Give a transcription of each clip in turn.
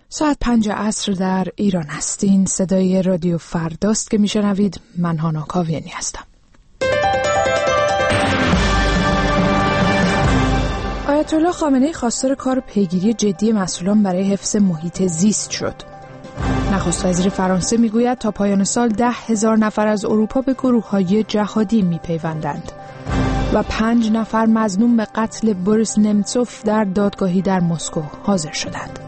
ساعت 5 عصر در ایران هستین. صدای رادیو فرداست که میشنوید. من هانا کاویانی هستم. آیت الله خامنه‌ای خواستار کار پیگیری جدی مسئولان برای حفظ محیط زیست شد. نخست وزیر فرانسه میگوید تا پایان سال 10,000 نفر از اروپا به گروه‌های جهادی میپیوندند و 5 نفر مظنون به قتل بوریس نمتسوف در دادگاهی در مسکو حاضر شدند.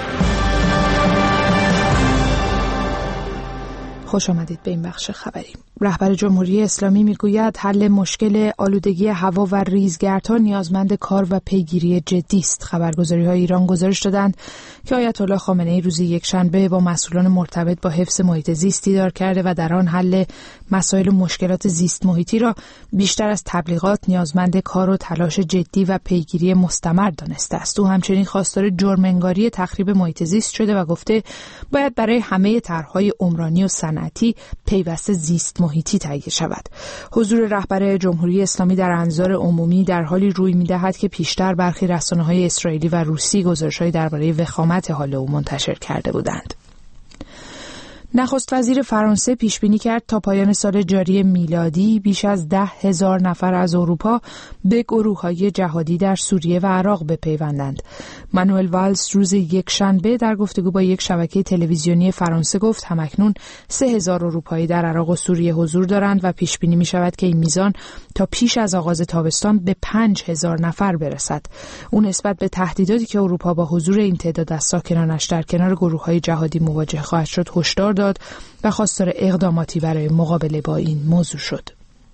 خوش آمدید به این بخش خبری. رهبر جمهوری اسلامی میگوید حل مشکل آلودگی هوا و ریزگردها نیازمند کار و پیگیری جدی است. خبرگزاری‌های ایران گزارش دادند که آیت الله خامنه‌ای روز یکشنبه با مسئولان مرتبط با حفظ محیط زیست دیدار کرده و در آن حل مسائل و مشکلات زیست محیطی را بیشتر از تبلیغات نیازمند کار و تلاش جدی و پیگیری مستمر دانسته است. او همچنین خواستار جرم‌انگاری تخریب محیط زیست شده و گفته باید برای همه طرح‌های عمرانی و صنعتی پیوسته زیست محیطی تهیه شود. حضور رهبر جمهوری اسلامی در انظار عمومی در حالی روی می‌دهد که پیشتر برخی رسانه‌های اسرائیلی و روسی گزارش‌هایی درباره وخامت حال او منتشر کرده بودند. نخست وزیر فرانسه پیش بینی کرد تا پایان سال جاری میلادی بیش از 10,000 نفر از اروپا به گروه‌های جهادی در سوریه و عراق بپیوندند. مانوئل والز روز یکشنبه در گفتگو با یک شبکه تلویزیونی فرانسه گفت همکنون 3,000 اروپایی در عراق و سوریه حضور دارند و پیش بینی می‌شود که این میزان تا پیش از آغاز تابستان به 5,000 نفر برسد. او نسبت به تهدیداتی که اروپا با حضور این تعداد از ساکنانش در کنار گروه‌های جهادی مواجه خواهد شد هشدار داد و خواستار اقداماتی برای مقابله با این موضوع شد.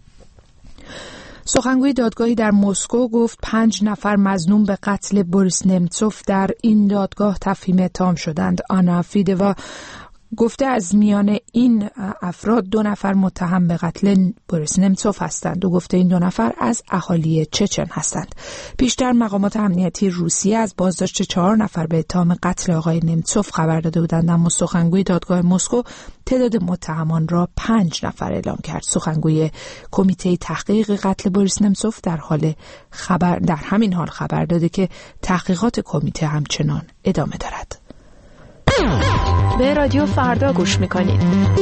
سخنگوی دادگاهی در مسکو گفت 5 نفر مظنون به قتل بوریس نمتسوف در این دادگاه تفهیم اتهام شدند. آنا فیدوا گفته از میان این افراد 2 نفر متهم به قتل بوریس نمتسوف هستند. او گفته این 2 نفر از اهالی چچن هستند. پیشتر مقامات امنیتی روسیه از بازداشت 4 نفر به اتهام قتل آقای نمتسوف خبر داده بودند، اما سخنگوی دادگاه مسکو تعداد متهمان را 5 نفر اعلام کرد. سخنگوی کمیته تحقیق قتل بوریس نمتسوف در همین حال خبر داده که تحقیقات کمیته همچنان ادامه دارد. به رادیو فردا گوش میکنید.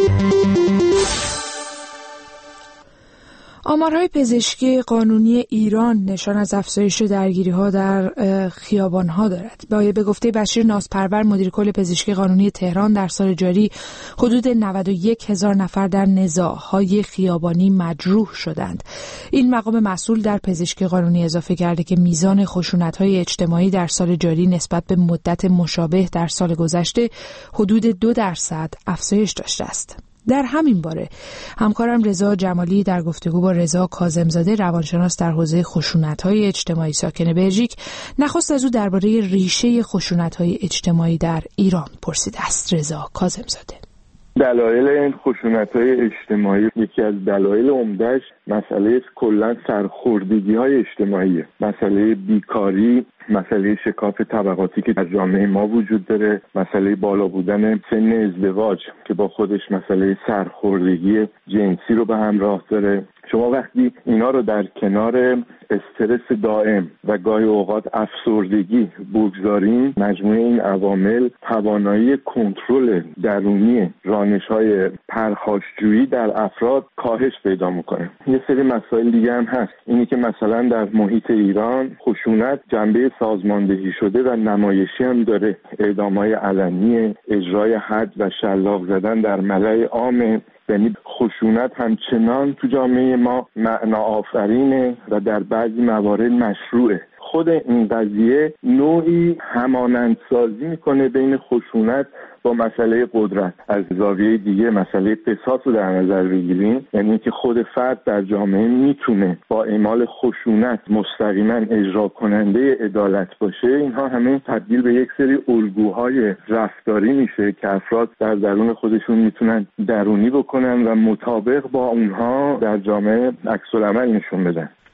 آمارهای پزشکی قانونی ایران نشان از افزایش درگیری‌ها در خیابان‌ها دارد. به گفته بشیر نازپرور مدیر کل پزشکی قانونی تهران در سال جاری حدود 91,000 نفر در نزاع‌های خیابانی مجروح شدند. این مقام مسئول در پزشکی قانونی اضافه کرده که میزان خشونت‌های اجتماعی در سال جاری نسبت به مدت مشابه در سال گذشته حدود 2% افزایش داشته است. در همین باره همکارم رضا جمالی در گفتگو با رضا کاظم‌زاده روانشناس در حوزه خشونت‌های اجتماعی ساکن بلژیک نخست از او درباره ریشه خشونت‌های اجتماعی در ایران پرسیده است. رضا کاظم‌زاده: دلایل این خشونت‌های اجتماعی، یکی از دلایل عمده‌اش مسئله کلاً سرخوردگی‌های اجتماعیه، مسئله بیکاری، مسئله شکاف طبقاتی که در جامعه ما وجود داره، مسئله بالا بودن سن ازدواج که با خودش مسئله سرخوردگی جنسی رو به همراه داره. شما وقتی اینا رو در کنار استرس دائم و گاهی اوقات افسردگی بگذاریم، مجموعه این عوامل توانایی کنترل درونی رانش‌های پرخاشجویی در افراد کاهش پیدا می‌کنه. یه سری مسائل دیگه هم هست. اینی که مثلا در محیط ایران خشونت جنبه سازماندهی شده و نمایشی هم داره. اعدام‌های علنی، اجرای حد و شلاق زدن در ملأ عام، یعنی خشونت همچنان تو جامعه ما معنا آفرینه و در بعضی موارد مشروعه. خود این قضیه نوعی همانندسازی میکنه بین خشونت با مسئله قدرت. از زاویه دیگه مسئله قصاص رو در نظر بگیریم، یعنی که خود فرد در جامعه میتونه با اعمال خشونت مستقیما اجرا کننده عدالت باشه. اینها همه تبدیل به یک سری الگوهای رفتاری میشه که افراد در درون خودشون میتونن درونی بکنن و مطابق با اونها در جامعه عکس العمل نشون بدن.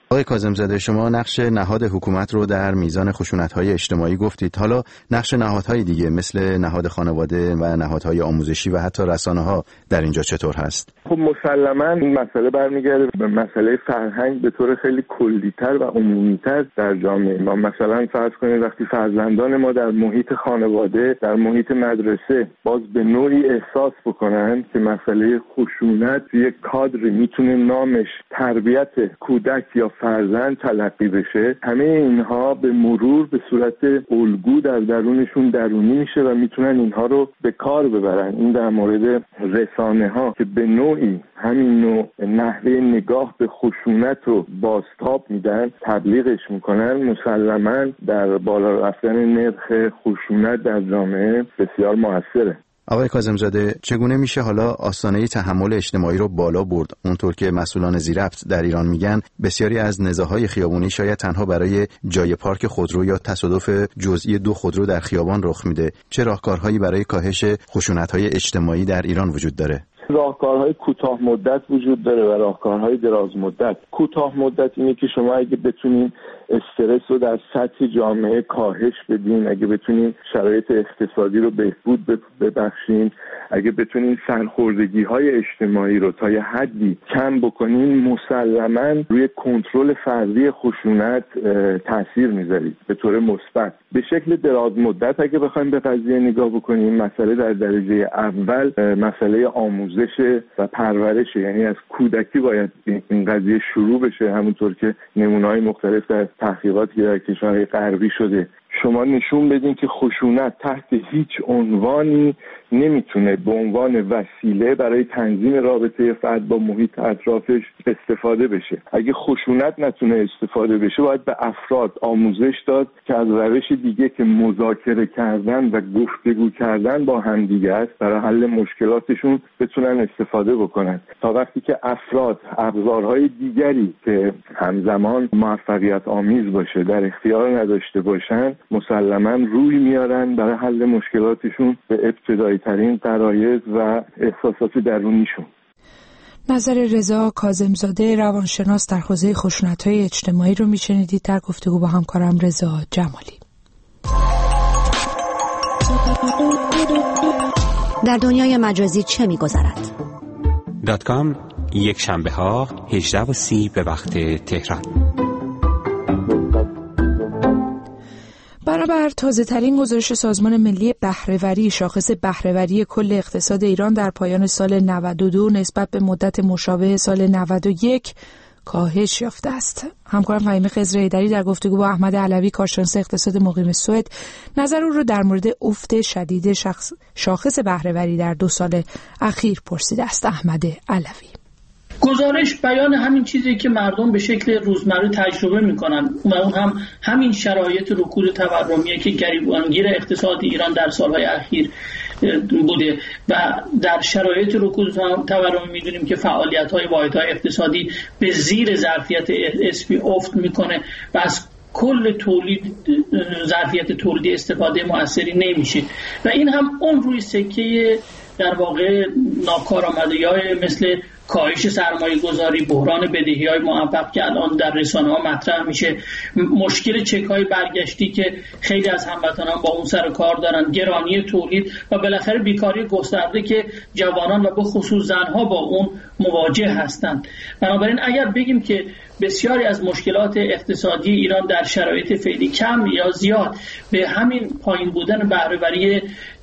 آقای کاظم‌زاده، شما نقش نهاد حکومت رو در میزان خشونت‌های اجتماعی گفتید. حالا نقش نهادهای دیگه مثل نهاد خانواده و نهادهای آموزشی و حتی رسانه‌ها در اینجا چطور هست؟ خب مسلماً این مسئله برمیگرده به مسئله فرهنگ به طور خیلی کلی‌تر و عمومی‌تر در جامعه ما. مثلا فرض کنید وقتی فرزندان ما در محیط خانواده، در محیط مدرسه باز به نوعی احساس بکنن که مسئله خشونت یک کادر میتونه نامش تربیت کودک یا فرزند تلقی بشه، همه اینها به مرور به صورت الگو در درونشون درونی میشه و میتونن اینها رو به کار ببرن. این در مورد رسانه ها که به نوعی همین نوع نحوه نگاه به خشونت رو بازتاب میدن، تبلیغش میکنن، مسلماً در بالا رفتن نرخ خشونت در جامعه بسیار موثره. آقای کاظم‌زاده، چگونه میشه حالا آستانه تحمل اجتماعی رو بالا برد؟ اونطور که مسئولان ذی‌ربط در ایران میگن بسیاری از نزاع‌های خیابونی شاید تنها برای جای پارک خودرو یا تصادف جزئی 2 خودرو در خیابان رخ میده. چه راهکارهایی برای کاهش خشونت‌های اجتماعی در ایران وجود داره؟ راهکارهای کوتاه مدت وجود داره و راهکارهای دراز مدت. کوتاه مدت اینه که شما اگه بتونین استرس رو در سطح جامعه کاهش بدین، اگه بتونین شرایط اقتصادی رو بهبود ببخشین، اگه بتونین سرخوردگی‌های اجتماعی رو تا یه حدی کم بکنین، مسلماً روی کنترل فردی خشونت تاثیر میذارید به طور مثبت. به شکل دراز مدت اگه بخوایم به قضیه نگاه بکنیم، مسئله در درجه اول مسئله آموزش و پرورش، یعنی از کودکی باید این قضیه شروع بشه. همونطور که نمونه‌های مختلف در تحقیقات که در کشورهای غربی شده، شما نشون بدین که خشونت تحت هیچ عنوانی نمیتونه به عنوان وسیله برای تنظیم رابطه فرد با محیط اطرافش استفاده بشه. اگه خشونت نتونه استفاده بشه، باید به افراد آموزش داد که از روش دیگه که مذاکره کردن و گفتگو کردن با همدیگه است برای حل مشکلاتشون بتونن استفاده بکنن. تا وقتی که افراد ابزارهای دیگری که همزمان موفقیت آمیز باشه در اختیار نداشته باشن، مسلماً روی میارن برای حل مشکلاتشون به ابتدایی ترین غرایز و احساسات درونیشون. نظر رضا کاظم‌زاده روانشناس در حوزه خشونت‌های اجتماعی رو میشنیدید در گفتگو با همکارم رضا جمالی. در دنیای مجازی چه می‌گذرد؟ .com یک شنبه‌ها 18:30 به وقت تهران. بنابر تازه‌ترین گزارش سازمان ملی بهره‌وری، شاخص بهره‌وری کل اقتصاد ایران در پایان سال 92 نسبت به مدت مشابه سال 91 کاهش یافته است. همکارم فهیمه خضرایی‌دری در گفتگو با احمد علوی، کارشناس اقتصاد مقیم سوئد، نظر او را در مورد افت شدید شاخص بهره‌وری در 2 سال اخیر پرسیده است. احمد علوی: گزارش بیان همین چیزی که مردم به شکل روزمره تجربه میکنن و اون هم همین شرایط رکود تورمیه که گریبانگیر اقتصاد ایران در سالهای اخیر بوده و در شرایط رکود تورمی میدونیم که فعالیت‌های واحدهای اقتصادی به زیر ظرفیت اسپی افت میکنه و از کل تولید ظرفیت تولیدی استفاده موثری نمیشه و این هم اون روی سکه در واقع ناکارآمدی‌های مثل کاهش سرمایه گذاری، بحران بدهی‌های معوق که الان در رسانه‌ها مطرح میشه، مشکل چک‌های برگشتی که خیلی از هموطنان با اون سر کار دارن، گرانی تولید و بالاخره بیکاری گسترده که جوانان و به خصوص زنها با اون مواجه هستند. بنابراین اگر بگیم که بسیاری از مشکلات اقتصادی ایران در شرایط فعلی کم یا زیاد به همین پایین بودن بهره‌وری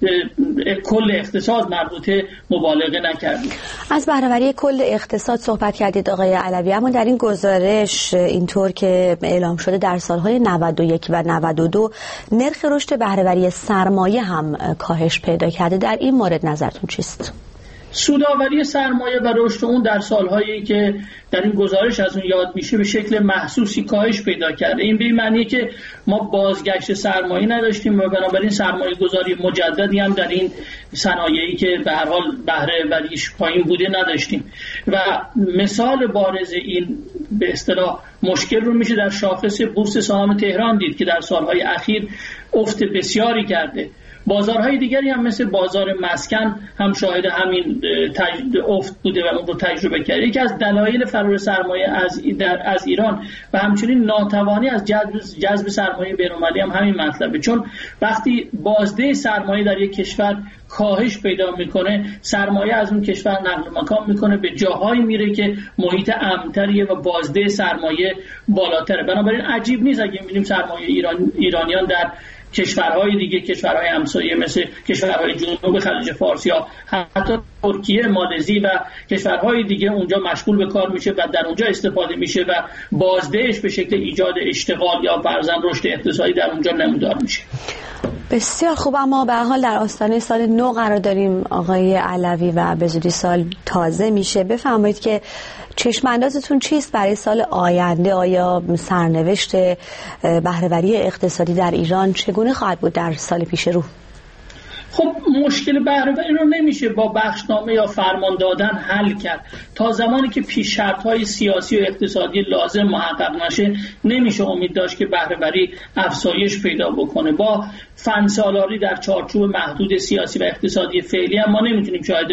کل اقتصاد مربوطه، مبالغه نکردیم. از بهره‌وری کل اقتصاد صحبت کردید آقای علوی، اما در این گزارش اینطور که اعلام شده در سالهای 91 و 92 نرخ رشد بهره‌وری سرمایه هم کاهش پیدا کرده. در این مورد نظرتون چیست؟ سودآوری سرمایه و رشد اون در سالهایی که در این گزارش از اون یاد میشه به شکل محسوسی کاهش پیدا کرده. این به معنیه که ما بازگشت سرمایه نداشتیم و بنابراین سرمایه گذاری مجددی هم در این صنایعی که به هر حال بهره وریش پایین بوده نداشتیم و مثال بارز این به اصطلاح مشکل رو میشه در شاخص بورس سهام تهران دید که در سالهای اخیر افت بسیاری کرده. بازارهای دیگری هم مثل بازار مسکن هم شاهد همین افت بوده و اون رو تجربه کرده. یکی از دلایل فرار سرمایه از ایران و همچنین ناتوانی از جذب سرمایه بین‌المللی هم همین مطلبه، چون وقتی بازده سرمایه در یک کشور کاهش پیدا میکنه، سرمایه از اون کشور نقل مکان میکنه، به جاهایی میره که محیط امن‌تریه و بازده سرمایه بالاتره. بنابراین عجیب نیست اگه می‌بینیم سرمایه ایرانیان در کشورهای دیگه، کشورهای همسایه مثل کشورهای جنوب خلیج فارس یا حتی ترکیه، مالزی و کشورهای دیگه اونجا مشغول به کار میشه و در اونجا استفاده میشه و بازدهش به شکل ایجاد اشتغال یا فرضاً رشد اقتصادی در اونجا نمودار میشه. بسیار خوب، اما به هر حال در آستانه سال نو قرار داریم آقای علوی و به زودی سال تازه میشه. بفرمایید که چشم اندازتون چیست برای سال آینده؟ آیا سرنوشت بهره‌وری اقتصادی در ایران چگونه خواهد بود در سال پیش رو؟ خب مشکل بهره‌وری رو نمیشه با بخشنامه یا فرمان دادن حل کرد. تا زمانی که پیش شرط‌های سیاسی و اقتصادی لازم محقق نشه نمیشه امید داشت که بهره‌وری افزایش پیدا بکنه. با فنسالاری در چارچوب محدود سیاسی و اقتصادی فعلی هم ما نمیتونیم شاهد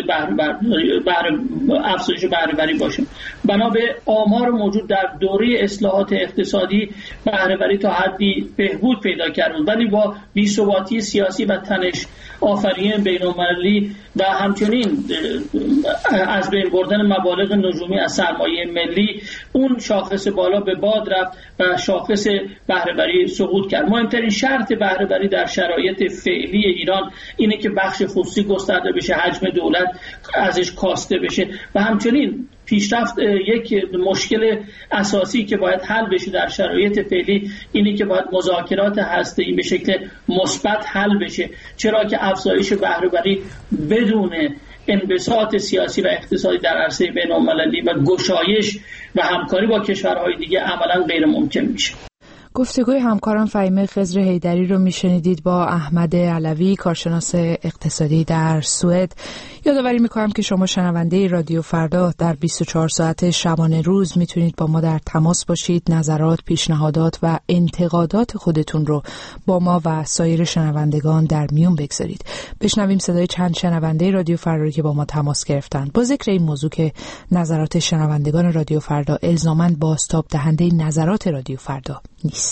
افزایش بهره‌وری باشیم. بنا به آمار موجود در دوره اصلاحات اقتصادی بهره‌وری تا حدی بهبود پیدا کرد، ولی با بی‌ثباتی سیاسی و تنش آفرین بین‌المللی و همچنین از بین بردن مبالغ نجومی از سرمایه ملی، اون شاخص بالا به باد رفت و شاخص بهره‌وری سقوط کرد. مهمترین شرط بهره‌وری در شرایط فعلی ایران اینه که بخش خصوصی گسترده بشه، حجم دولت ازش کاسته بشه و همچنین پیشرفت. یک مشکل اساسی که باید حل بشه در شرایط فعلی اینه که باید مذاکرات هسته‌ای به شکل مثبت حل بشه، چرا که افزایش بهره‌وری بدون انبساط سیاسی و اقتصادی در عرصه بین‌المللی و گشایش و همکاری با کشورهای دیگه عملاً غیر ممکن میشه. گفتگوی همکاران فهیمه خضر حیدری رو میشنیدید با احمد علوی، کارشناس اقتصادی در سوئد. یادآوری میکنم که شما شنونده رادیو فردا در 24 ساعت شبانه روز میتونید با ما در تماس باشید، نظرات، پیشنهادات و انتقادات خودتون رو با ما و سایر شنوندگان در میون بگذارید. بشنویم صدای چند شنونده رادیو فردا که با ما تماس گرفتن. با ذکر این موضوع که نظرات شنوندگان رادیو فردا الزاماً بازتاب دهنده نظرات رادیو فردا نیست.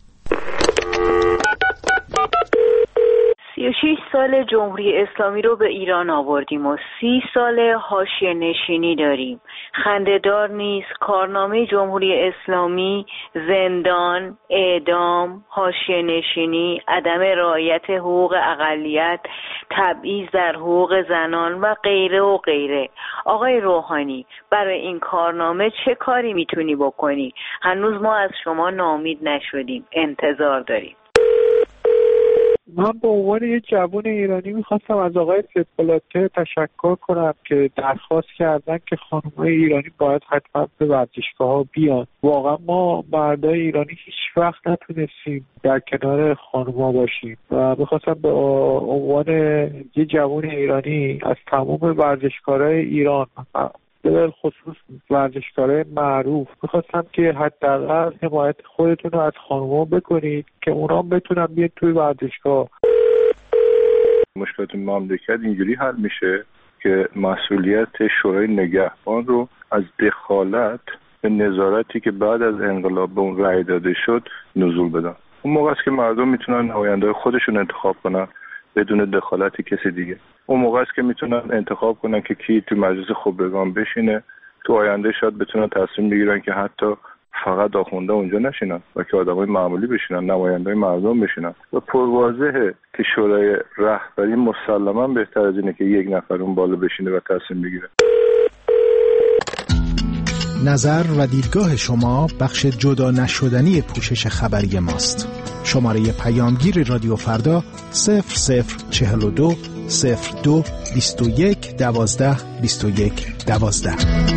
36 سال جمهوری اسلامی رو به ایران آوردیم و 30 سال حاشیه نشینی داریم. خنده‌دار نیست کارنامه جمهوری اسلامی، زندان، اعدام، حاشیه نشینی، عدم رعایت حقوق اقلیت، تبعیض در حقوق زنان و غیره و غیره. آقای روحانی، برای این کارنامه چه کاری میتونی بکنی؟ هنوز ما از شما ناامید نشدیم، انتظار داریم. من به عنوان یک جوان ایرانی میخواستم از آقای سپلاته تشکر کنم که درخواست کردن که خانم‌های ایرانی باید حتما به ورزشگاه‌ها بیان. واقعا ما مردای ایرانی هیچ وقت نتونستیم در کنار خانم‌ها باشیم و میخواستم به عنوان یک جوان ایرانی از تمام ورزشکارهای ایران، به خصوص ورزشکارای معروف، میخواستم که حداقل حمایت خودتون رو از خانم‌ها بکنید که اونا بتونن بیاد توی ورزشگاه. مشکلات مملکت اینجوری حل میشه که مسئولیت شورای نگهبان رو از دخالت به نظارتی که بعد از انقلاب به اون رأی داده شد نزول بدن. اون موقع است که مردم میتونن نماینده‌های خودشون انتخاب کنن بدون دخالت کسی دیگه. اون موقع است که میتونن انتخاب کنن که کی تو مجلس خبرگان بشینه. تو آینده شاید بتونن تصمیم بگیرن که حتی فقط آخونده اونجا نشینن و که آدمای معمولی بشینن، نماینده‌های مردم بشینن. و پرواضحه که شورای رهبری مسلماً بهتر از اینه که یک نفر اون بالا بشینه و تصمیم بگیره. نظر و دیدگاه شما بخش جدا نشدنی پوشش خبری ماست. شماره پیامگیر رادیو فردا 0042 02 21 12 21 12.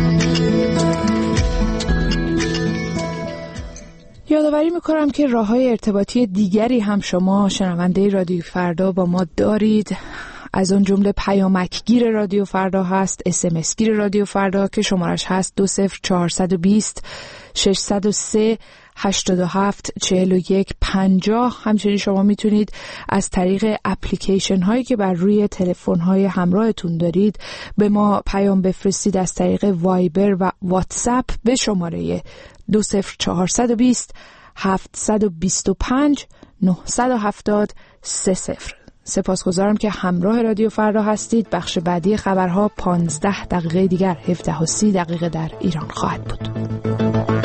یادآوری میکنم که راه‌های ارتباطی دیگری هم شما شنونده رادیو فردا با ما دارید. از اون جمله پیامکگیر رادیو فردا هست، SMS گیر رادیو فردا که شمارش هست 20420 603 87 41 50. همچنین شما میتونید از طریق اپلیکیشن هایی که بر روی تلفن های همراهتون دارید به ما پیام بفرستید از طریق وایبر و واتساپ به شماره 20420 725 970 30. سپاسگزارم که همراه رادیو فردا هستید. بخش بعدی خبرها 15 دقیقه دیگر 17:30 در ایران خواهد بود.